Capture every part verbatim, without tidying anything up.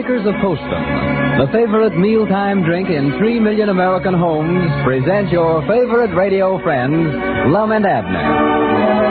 makers of Postum, the favorite mealtime drink in three million American homes, present your favorite radio friends, Lum and Abner.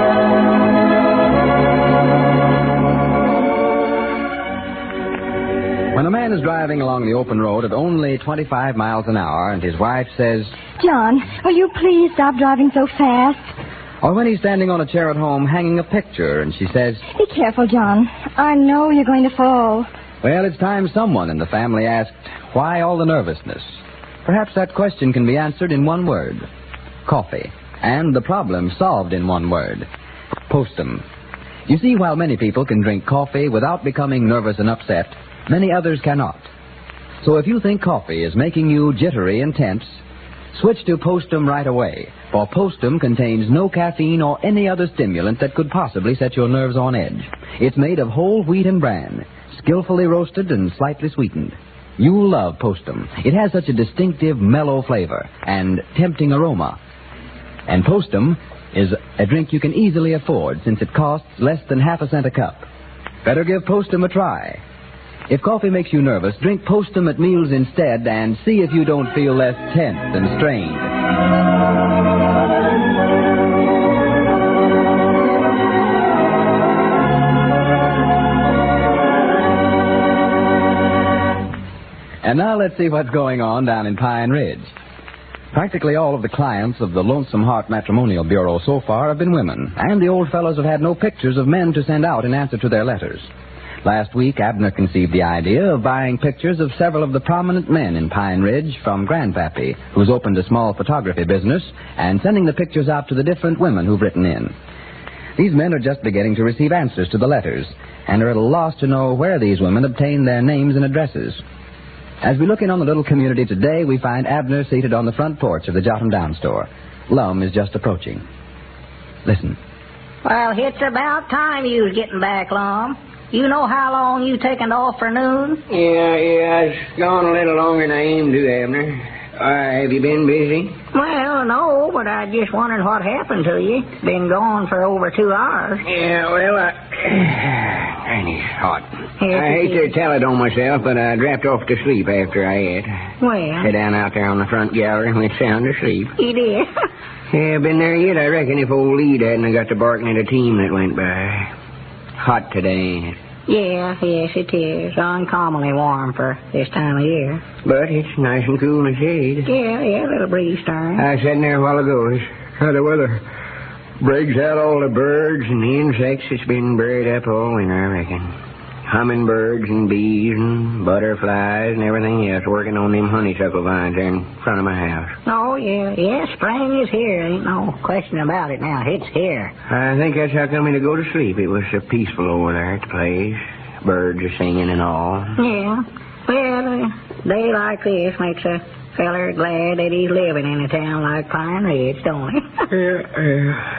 When a man is driving along the open road at only twenty-five miles an hour and his wife says, "John, will you please stop driving so fast?" Or when he's standing on a chair at home hanging a picture and she says, "Be careful, John. I know you're going to fall." Well, it's time someone in the family asked, why all the nervousness? Perhaps that question can be answered in one word: coffee. And the problem solved in one word: Postum. You see, while many people can drink coffee without becoming nervous and upset, many others cannot. So if you think coffee is making you jittery and tense, switch to Postum right away, for Postum contains no caffeine or any other stimulant that could possibly set your nerves on edge. It's made of whole wheat and bran, skillfully roasted and slightly sweetened. You'll love Postum. It has such a distinctive, mellow flavor and tempting aroma. And Postum is a drink you can easily afford since it costs less than half a cent a cup. Better give Postum a try. If coffee makes you nervous, drink Postum at meals instead and see if you don't feel less tense and strained. And now let's see what's going on down in Pine Ridge. Practically all of the clients of the Lonesome Heart Matrimonial Bureau so far have been women, and the old fellows have had no pictures of men to send out in answer to their letters. Last week, Abner conceived the idea of buying pictures of several of the prominent men in Pine Ridge from Grandpappy, who's opened a small photography business, and sending the pictures out to the different women who've written in. These men are just beginning to receive answers to the letters, and are at a loss to know where these women obtain their names and addresses. As we look in on the little community today, we find Abner seated on the front porch of the Jot 'em Down store. Lum is just approaching. Listen. Well, it's about time you was getting back, Lum. You know how long you taken off for noon? Yeah, yeah, it's gone a little longer than I aimed to, Abner. Uh, have you been busy? Well, no, but I just wondered what happened to you. Been gone for over two hours. Yeah, well, I... and it's hot. Yes, I hate it to tell it on myself, but I dropped off to sleep after I ate. Well, Sat down out there on the front gallery and went sound asleep. you did? Yeah, been there yet, I reckon, if old Lead hadn't got to barking at a team that went by. Hot today, ain't it? Yeah, yes, it is. Uncommonly warm for this time of year. But it's nice and cool in the shade. Yeah, yeah, a little breeze stirring. I was sitting there a while ago. It's how the weather breaks out all the birds and the insects that's been buried up all winter, I reckon. Hummingbirds and bees and butterflies and everything else working on them honeysuckle vines there in front of my house. Oh, yeah, yeah, spring is here. Ain't no question about it now. It's here. I think that's how come to go to sleep. It was so peaceful over there at the place. Birds are singing and all. Yeah. Well, a day like this makes a feller glad that he's living in a town like Pine Ridge, don't he? Yeah, yeah.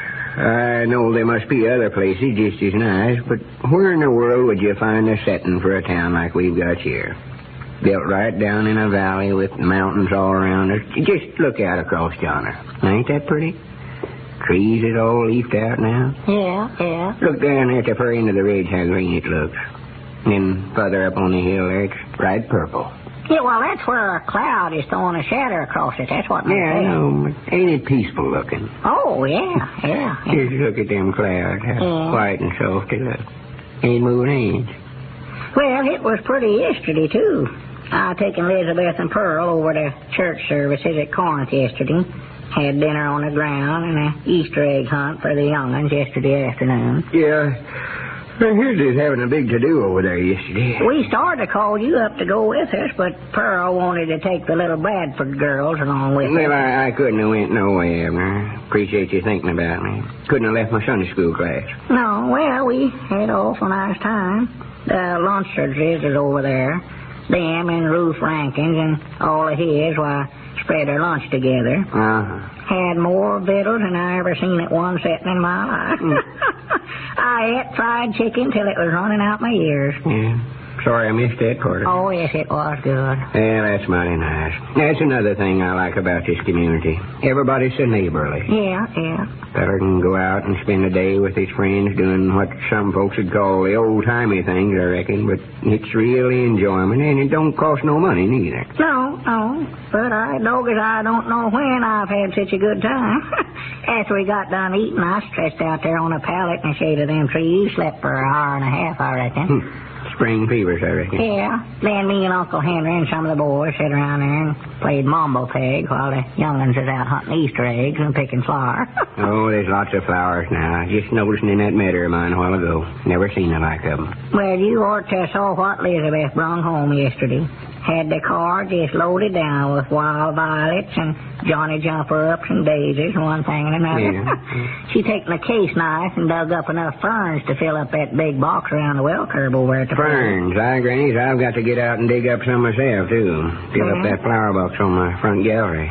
I know there must be other places just as nice, but where in the world would you find a setting for a town like we've got here? Built right down in a valley with mountains all around us. Just look out across yonder. Ain't that pretty? Trees is all leafed out now. Yeah, yeah. Look down there at the far end of the ridge how green it looks. Then further up on the hill there, it's bright purple. Yeah, well, that's where a cloud is throwing a shadow across it. That's what makes Yeah, I it. know, but ain't it peaceful looking? Oh, yeah, yeah. yeah. Just look at them clouds, how Yeah. white and soft they look. Ain't moving an inch. Well, it was pretty yesterday, too. I taken Elizabeth and Pearl over to church services at Corinth yesterday. Had dinner on the ground and an Easter egg hunt for the young'uns yesterday afternoon. Yeah. Well, here's just having a big to-do over there yesterday. We started to call you up to go with us, but Pearl wanted to take the little Bradford girls along with Well, her. I, I couldn't have went no way, Abner. Appreciate you thinking about me. Couldn't have left my Sunday school class. No, well, we had off a nice time. The Lunsfords is over there. Them and Ruth Rankins and all of his, why, spread their lunch together. Uh-huh. Had more victuals than I ever seen at one setting in my life. I ate fried chicken till it was running out my ears. Yeah. Sorry I missed that part. Oh, yes, it was good. Yeah, that's mighty nice. That's another thing I like about this community. Everybody's so neighborly. Yeah, yeah. Feller can go out and spend a day with his friends doing what some folks would call the old-timey things, I reckon, but it's really enjoyment, and it don't cost no money, neither. No, no. But I, dog as I don't know when I've had such a good time. After we got done eating, I stretched out there on a pallet in the shade of them trees, slept for an hour and a half, I reckon. Hmm. Spring fevers, I reckon. Yeah. Then me and Uncle Henry and some of the boys sat around there and played mambo peg while the young'uns was out hunting Easter eggs and picking flowers. Oh, there's lots of flowers now. Just noticing in that meadow of mine a while ago. Never seen the like of them. Well, you ought to saw what Elizabeth brung home yesterday. Had the car just loaded down with wild violets and Johnny Jumper-ups and daisies and one thing and another. Yeah. She taken a case knife and dug up enough ferns to fill up that big box around the well curb over at the Ferns. I, Grannies, I've got to get out and dig up some myself, too. Fill Mm-hmm. up that flower box on my front gallery.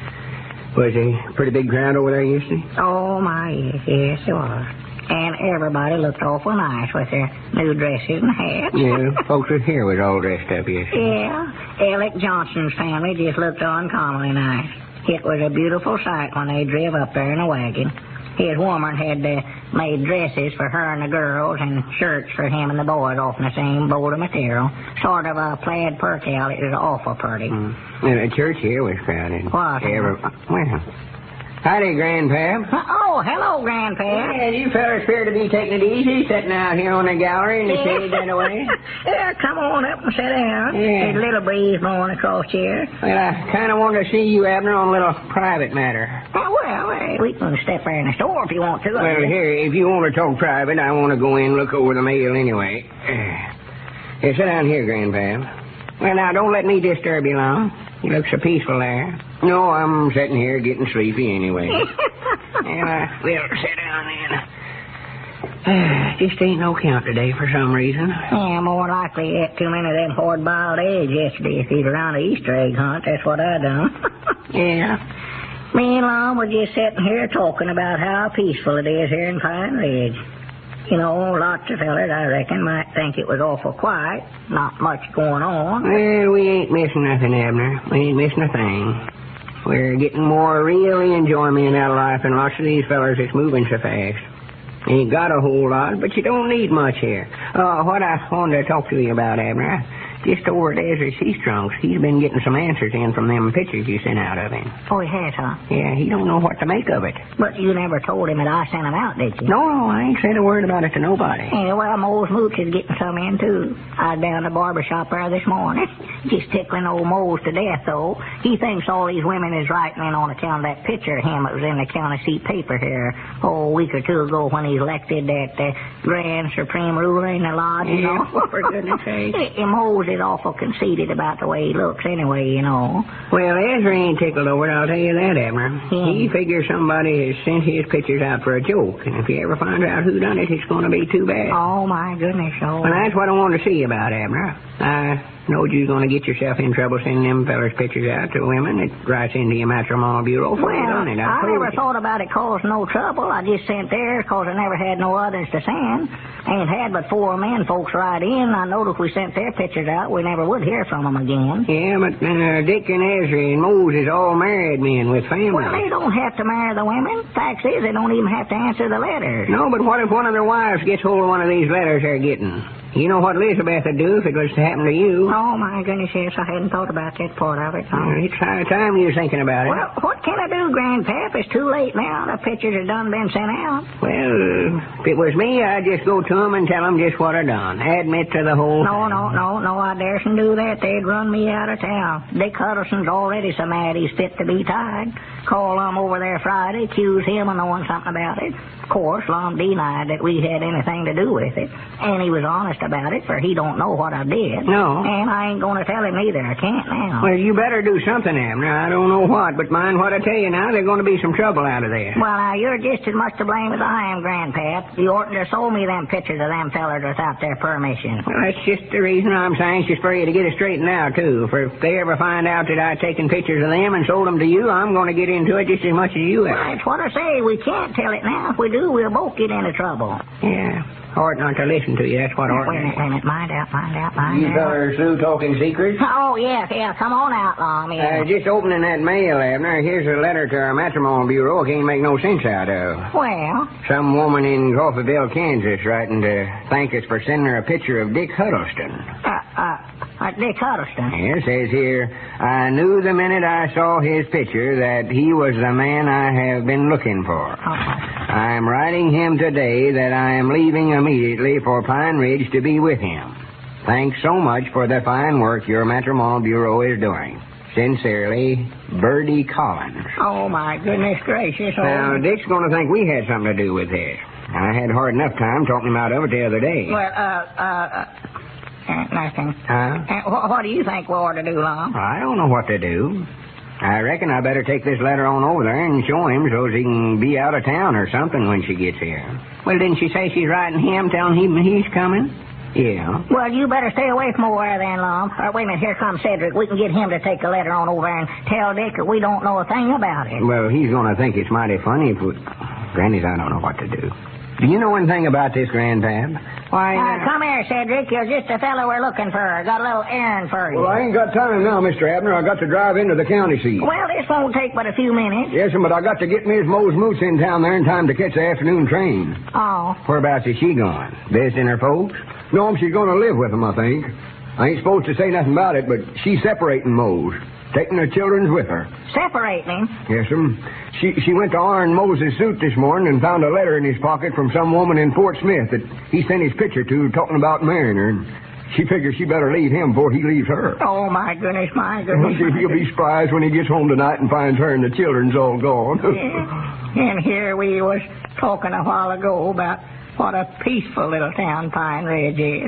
Was a pretty big crowd over there yesterday? Oh, my, yes, yes, it was. And everybody looked awful nice with their new dresses and hats. Yeah, folks was here was all dressed up yesterday. Yeah. Alec Johnson's family just looked uncommonly nice. It was a beautiful sight when they drove up there in a wagon. His woman had uh, made dresses for her and the girls and shirts for him and the boys off in the same bolt of material. Sort of a plaid percale. It was awful pretty. Mm. And the church here was crowded. What? Every, well, howdy, Grandpap. Oh, hello, Grandpa. Yeah, you fellas appear to be taking it easy, sitting out here on the gallery in the Yeah. shade that way. Yeah, come on up and sit down. Yeah. There's a little breeze blowing across here. Well, I kind of wanted to see you, Abner, on a little private matter. Oh, well, eh, we can step there in the store if you want to. Well, here, if you want to talk private, I want to go in and look over the mail anyway. Here, sit down here, Grandpap. Well, now, don't let me disturb you long. You look so peaceful there. No, I'm sitting here getting sleepy anyway. And I will sit down then. Just ain't no count today for some reason. Yeah, more likely ate too many of them hard-boiled eggs yesterday if he'd around the Easter egg hunt. That's what I done. Yeah. Me and Lon were just sitting here talking about how peaceful it is here in Pine Ridge. You know, lots of fellers, I reckon, might think it was awful quiet. Not much going on. Well, we ain't missing nothing, Abner. We ain't missing a thing. We're getting more really enjoyment out of life than lots of these fellers that's moving so fast. Ain't got a whole lot, but you don't need much here. Uh, what I wanted to talk to you about, Abner, just over at Ezra Seastrong's, he's been getting some answers in from them pictures you sent out of him. Oh, he has, huh? Yeah, he don't know what to make of it. But you never told him that I sent him out, did you? No, no, I ain't said a word about it to nobody. Yeah, well, Mose Mooch is getting some in, too. I was down at the barber shop there this morning. Just tickling old Mose to death, though. He thinks all these women is writing in on account of that picture of him that was in the county seat paper here oh, a week or two ago when he elected that uh, grand supreme ruler in the lodge, you know. Yeah, for goodness sake. And Mose is awful conceited about the way he looks anyway, you know. Well, Ezra ain't tickled over it, I'll tell you that, Abner. Yeah. He figures somebody has sent his pictures out for a joke, and if he ever finds out who done it, it's going to be too bad. Oh, my goodness, oh. Well, that's what I wanted to see about, Abner. I knowed you was going to get yourself in trouble sending them fellers pictures out to women that writes into your matrimonial bureau. Well, Well, on it. I I'll never prove it. thought about it causing no trouble. I just sent there because I never had no others to send. Ain't had but four men folks write in. I knowed if we sent their pictures out, we never would hear from them again. Yeah, but uh, Dick and Ezra and Moses all married men with families. Well, they don't have to marry the women. Fact is, they don't even have to answer the letters. No, but what if one of their wives gets hold of one of these letters they're getting? You know what Elizabeth would do if it was to happen to you. Oh, my goodness, yes, I hadn't thought about that part of it. Well, it's high time you was thinking about it. Well, what can I do, Grandpap? It's too late now. The pictures have done been sent out. Well, if it was me, I'd just go to 'em and tell 'em just what I done. Admit to the whole No, thing. no, no, no, I daresn't do that. They'd run me out of town. Dick Huddleston's already so mad he's fit to be tied. Call Lum over there Friday, accuse him of knowing something about it. Of course, Lum denied that we had anything to do with it. And he was honest about it, for he don't know what I did. No. And I ain't going to tell him either. I can't now. Well, you better do something, Abner. I don't know what, but mind what I tell you now, there's going to be some trouble out of there. Well, now, you're just as much to blame as I am, Grandpap. You oughtn't to have sold me them pictures of them fellers without their permission. Well, that's just the reason I'm so anxious for you to get it straightened out, too. For if they ever find out that I've taken pictures of them and sold them to you, I'm going to get into it just as much as you Well, have. that's what I say. We can't tell it now. If we do, we'll both get into trouble. Yeah. hard not to listen to you. That's what Wait a hard. minute, wait a minute. Mind out, mind out, mind You out. fellers through talking secrets? Oh, yes, yeah. Come on out, Lom. Yeah. Uh, just opening that mail, Abner. Here's a letter to our matrimonial bureau I can't make no sense out of. Well, Some woman in Coffeyville, Kansas, writing to thank us for sending her a picture of Dick Huddleston. uh, uh, uh, Dick Huddleston. Here it says here, I knew the minute I saw his picture that he was the man I have been looking for. Oh, I am writing him today that I am leaving immediately for Pine Ridge to be with him. Thanks so much for the fine work your matrimonial bureau is doing. Sincerely, Birdie Collins. Oh, my goodness gracious. Now, Oh, Dick's going to think we had something to do with this. I had hard enough time talking him out of it the other day. well, uh, uh, uh, uh nothing. Huh? Uh, wh- what do you think we ought to do, Lom? I don't know what to do. I reckon I better take this letter on over there and show him so he can be out of town or something when she gets here. well, didn't she say she's writing him, telling him he's coming? Yeah. Well, you better stay away from over there then, Lom. Uh, wait a minute, here comes Cedric. We can get him to take the letter on over there and tell Dick that we don't know a thing about it. Well, he's going to think it's mighty funny if we... Granny's, I don't know what to do. Do you know anything about this, Grandpap? Why, Uh, uh, come here, Cedric. You're just the fellow we're looking for. Got a little errand for you. Well, I ain't got time now, Mister Abner. I got to drive into the county seat. Well, this won't take but a few minutes. Yes, but I got to get Miss Mose Moots in town there in time to catch the afternoon train. Oh. Whereabouts is she going? Visiting her folks? No, she's going to live with them, I think. I ain't supposed to say nothing about it, but she's separating Mose, taking her children's with her. Separate me. Yes, sir. She she went to iron Moses' suit this morning and found a letter in his pocket from some woman in Fort Smith that he sent his picture to talking about marrying her. And she figures she better leave him before he leaves her. oh, my goodness, my Well, goodness. see, my he'll be goodness. surprised when he gets home tonight and finds her and the children's all gone. And here we was talking a while ago about what a peaceful little town Pine Ridge is.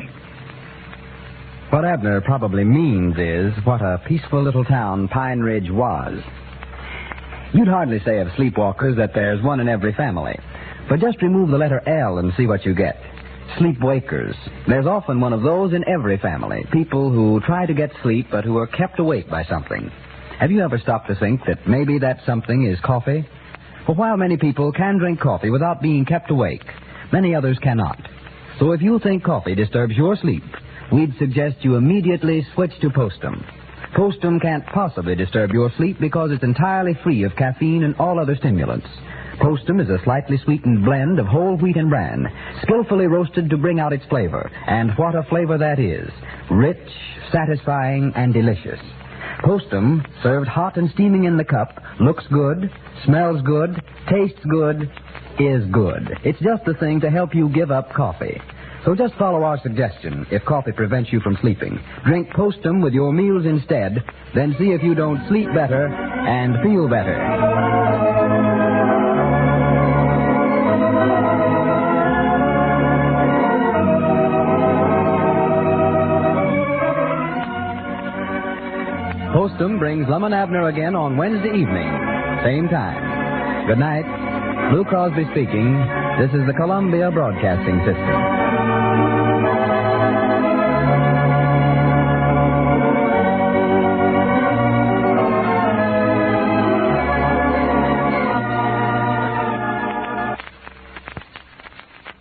What Abner probably means is what a peaceful little town Pine Ridge was. You'd hardly say of sleepwalkers that there's one in every family. But just remove the letter L and see what you get. Sleepwakers. There's often one of those in every family. People who try to get sleep but who are kept awake by something. Have you ever stopped to think that maybe that something is coffee? For while many people can drink coffee without being kept awake, many others cannot. So if you think coffee disturbs your sleep, we'd suggest you immediately switch to Postum. Postum can't possibly disturb your sleep because it's entirely free of caffeine and all other stimulants. Postum is a slightly sweetened blend of whole wheat and bran, skillfully roasted to bring out its flavor. And what a flavor that is. Rich, satisfying, and delicious. Postum, served hot and steaming in the cup, looks good, smells good, tastes good, is good. It's just the thing to help you give up coffee. So just follow our suggestion if coffee prevents you from sleeping. Drink Postum with your meals instead, then see if you don't sleep better and feel better. Postum brings Lum and Abner again on Wednesday evening, same time. Good night. Lou Crosby speaking. This is the Columbia Broadcasting System.